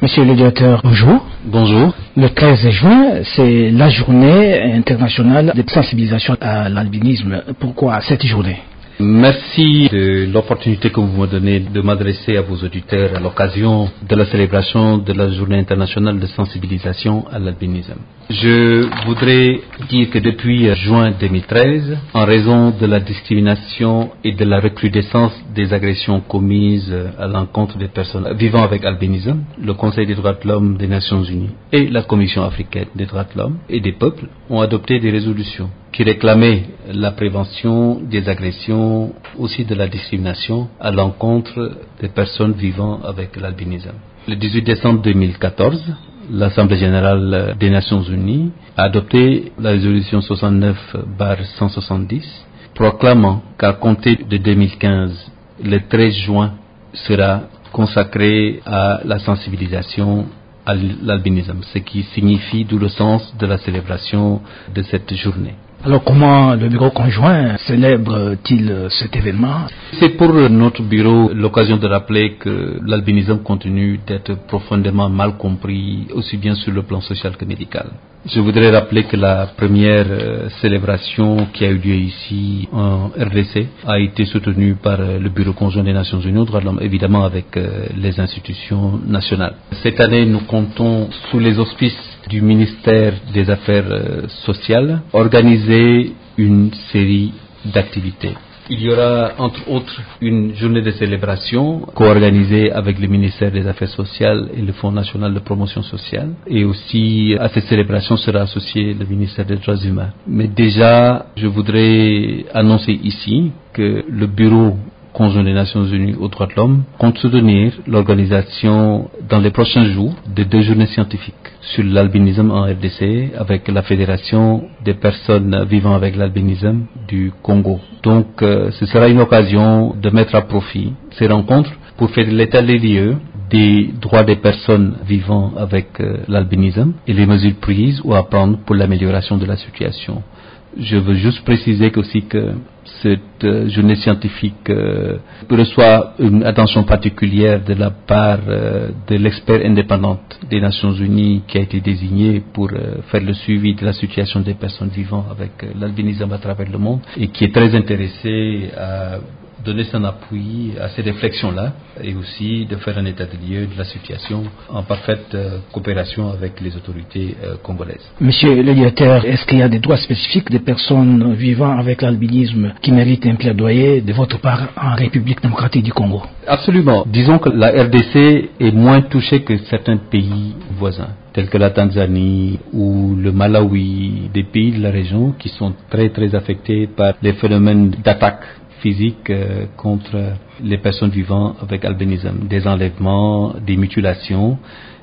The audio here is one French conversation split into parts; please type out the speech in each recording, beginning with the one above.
Monsieur le directeur, bonjour. Bonjour. Le 13 juin, c'est la journée internationale de sensibilisation à l'albinisme. Pourquoi cette journée? Merci de l'opportunité que vous me donnez de m'adresser à vos auditeurs à l'occasion de la célébration de la journée internationale de sensibilisation à l'albinisme. Je voudrais dire que depuis juin 2013, en raison de la discrimination et de la recrudescence des agressions commises à l'encontre des personnes vivant avec albinisme, le Conseil des droits de l'homme des Nations Unies et la Commission africaine des droits de l'homme et des peuples ont adopté des résolutions qui réclamaient la prévention des agressions, aussi de la discrimination à l'encontre des personnes vivant avec l'albinisme. Le 18 décembre 2014, l'Assemblée générale des Nations Unies a adopté la résolution 69/170 proclamant qu'à compter de 2015, le 13 juin sera consacré à la sensibilisation à l'albinisme, ce qui signifie d'où le sens de la célébration de cette journée. Alors comment le bureau conjoint célèbre-t-il cet événement? C'est pour notre bureau l'occasion de rappeler que l'albinisme continue d'être profondément mal compris, aussi bien sur le plan social que médical. Je voudrais rappeler que la première célébration qui a eu lieu ici en RDC a été soutenue par le Bureau conjoint des Nations Unies aux droits de l'homme, évidemment avec les institutions nationales. Cette année, nous comptons sous les auspices du ministère des Affaires sociales organiser une série d'activités. Il y aura entre autres une journée de célébration co-organisée avec le ministère des Affaires sociales et le Fonds national de promotion sociale. Et aussi à cette célébration sera associé le ministère des droits humains. Mais déjà, je voudrais annoncer ici que le bureau conjoint des Nations Unies aux droits de l'homme compte soutenir l'organisation dans les prochains jours de 2 journées scientifiques sur l'albinisme en RDC avec la Fédération des personnes vivant avec l'albinisme du Congo. Donc ce sera une occasion de mettre à profit ces rencontres pour faire l'état des lieux des droits des personnes vivant avec l'albinisme et les mesures prises ou à prendre pour l'amélioration de la situation. Je veux juste préciser aussi que cette journée scientifique reçoit une attention particulière de la part de l'expert indépendante des Nations Unies qui a été désigné pour faire le suivi de la situation des personnes vivant avec l'albinisme à travers le monde et qui est très intéressé à donner son appui à ces réflexions-là et aussi de faire un état de lieu de la situation en parfaite coopération avec les autorités congolaises. Monsieur le directeur, est-ce qu'il y a des droits spécifiques des personnes vivant avec l'albinisme qui méritent un plaidoyer de votre part en République démocratique du Congo? Absolument. Disons que la RDC est moins touchée que certains pays voisins, tels que la Tanzanie ou le Malawi, des pays de la région qui sont très très affectés par les phénomènes d'attaque physique contre les personnes vivant avec albinisme, des enlèvements, des mutilations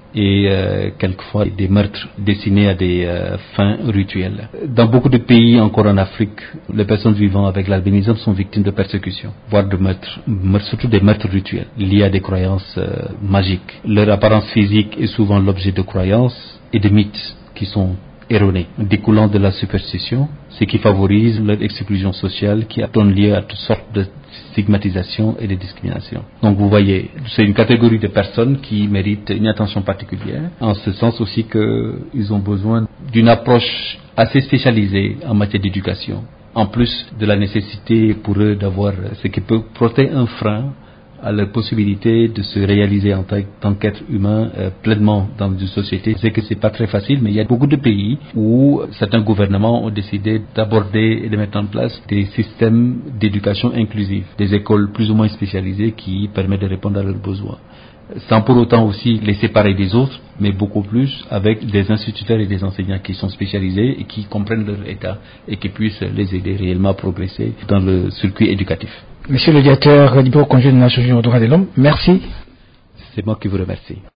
et quelquefois des meurtres destinés à des fins rituelles. Dans beaucoup de pays, encore en Afrique, les personnes vivant avec l'albinisme sont victimes de persécutions, voire de meurtres, surtout des meurtres rituels liés à des croyances magiques. Leur apparence physique est souvent l'objet de croyances et de mythes qui sont erronés, découlant de la superstition, ce qui favorise leur exclusion sociale qui donne lieu à toutes sortes de stigmatisation et de discrimination. Donc vous voyez, c'est une catégorie de personnes qui méritent une attention particulière, en ce sens aussi qu'ils ont besoin d'une approche assez spécialisée en matière d'éducation, en plus de la nécessité pour eux d'avoir ce qui peut porter un frein à la possibilité de se réaliser en tant qu'être humain pleinement dans une société. C'est que c'est pas très facile, mais il y a beaucoup de pays où certains gouvernements ont décidé d'aborder et de mettre en place des systèmes d'éducation inclusive, des écoles plus ou moins spécialisées qui permettent de répondre à leurs besoins, sans pour autant aussi les séparer des autres, mais beaucoup plus avec des instituteurs et des enseignants qui sont spécialisés et qui comprennent leur état et qui puissent les aider réellement à progresser dans le circuit éducatif. Monsieur le directeur du bureau conjoint des Nations Unies aux droits de l'homme, merci. C'est moi qui vous remercie.